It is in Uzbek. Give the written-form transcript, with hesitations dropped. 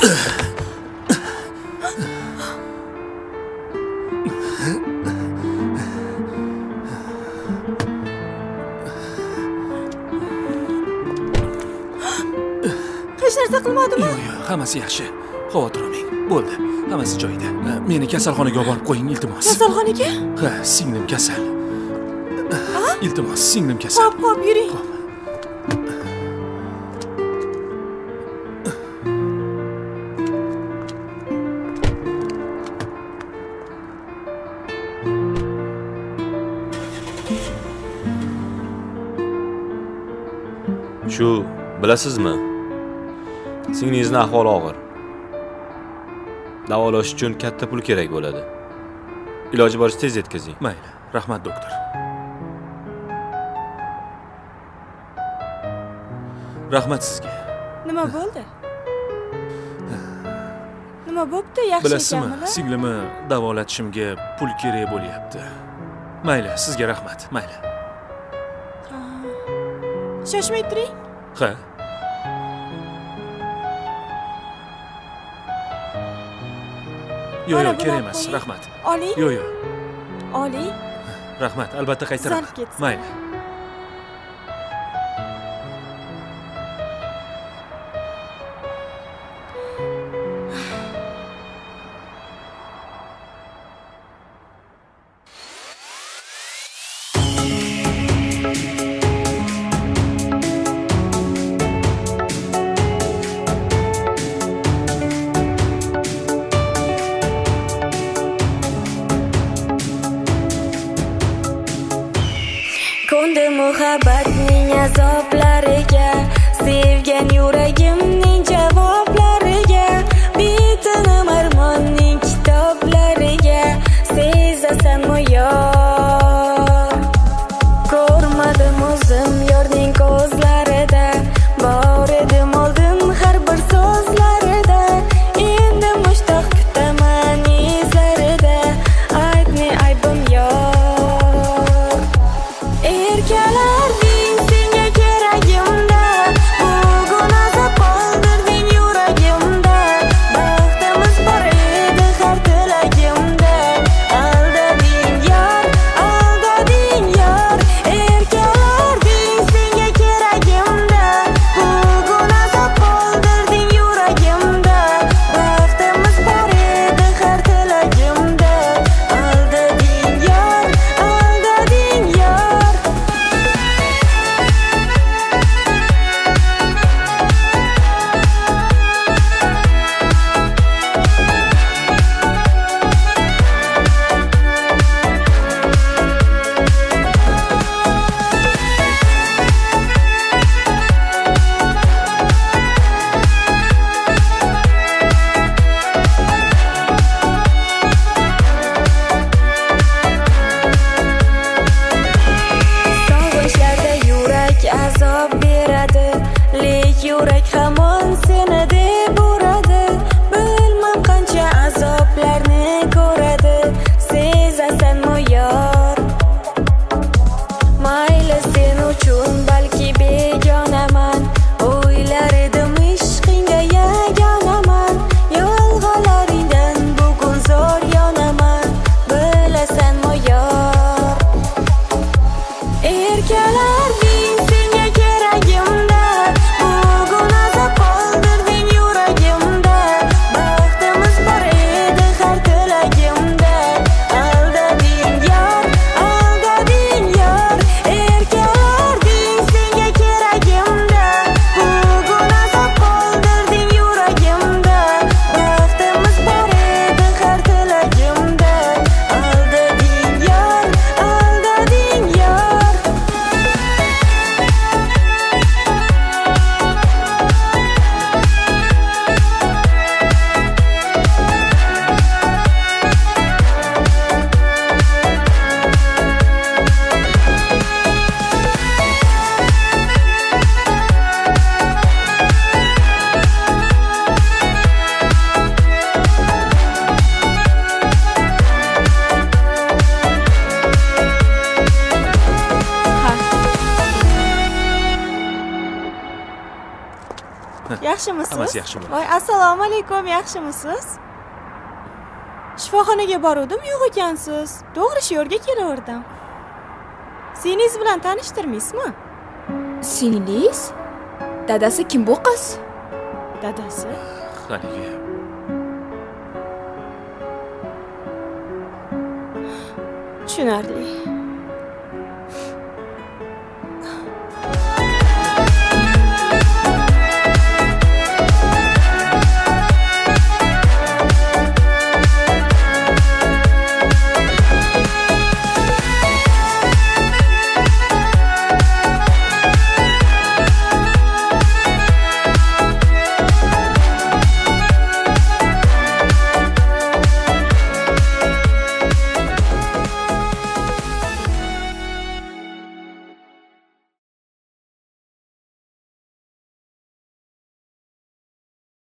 Hech narsa qilmadimi? Yo'q, hammasi yaxshi. Xavotir olmang. Bo'ldi. Hammasi joyida. Meni kasalxonaga olib qo'ying, iltimos. Kasalxonaga? Ha, singlim kasal. Iltimos, singlim kasal. Xo'p, yuring. Shu, bilasizmi? Singlingizni ahvoli og'ir. Davolash uchun katta pul kerak bo'ladi. Iloji boricha tez yetkazing. Mayli, rahmat doktor. Rahmat sizga. Nima bo'ldi? Nima bo'pti? Yaxshi Bilasizmi, ekanmi? singlimni davolatishimga pul kerak bo'lyapti. Mayli, sizga rahmat. Mayli. Shoshmay turing. Ha. Yo'q, kerak emas. Rahmat. Oling. Yo'q. Oling. Rahmat, albatta qaytaraman. Sal ketsin. Mayli. Muhabbatning azoblariga, sevgan yuragimning javoblariga, bitinim armonning kitoblariga, sezasanmi yor? Ko'rmadim o'zim yorning ko'zlarida, bor edim oldin har bir so'zlarida, endi mushtoq kutaman izlarida, aytni aybim yor. Erkalarding senga kerak Yaxshimisiz? Hammasi yaxshi bo'ladi. Voy, assalomu alaykum, yaxshimisiz? Shifoxonaga boruvdim, yo'q ekansiz. To'g'ri shu yerga kelaverdim. Singlingiz bilan tanishtirmaysizmi? Singlingiz? Dadasi kim bu qiz? Dadasi? Haligi. Tushunarli.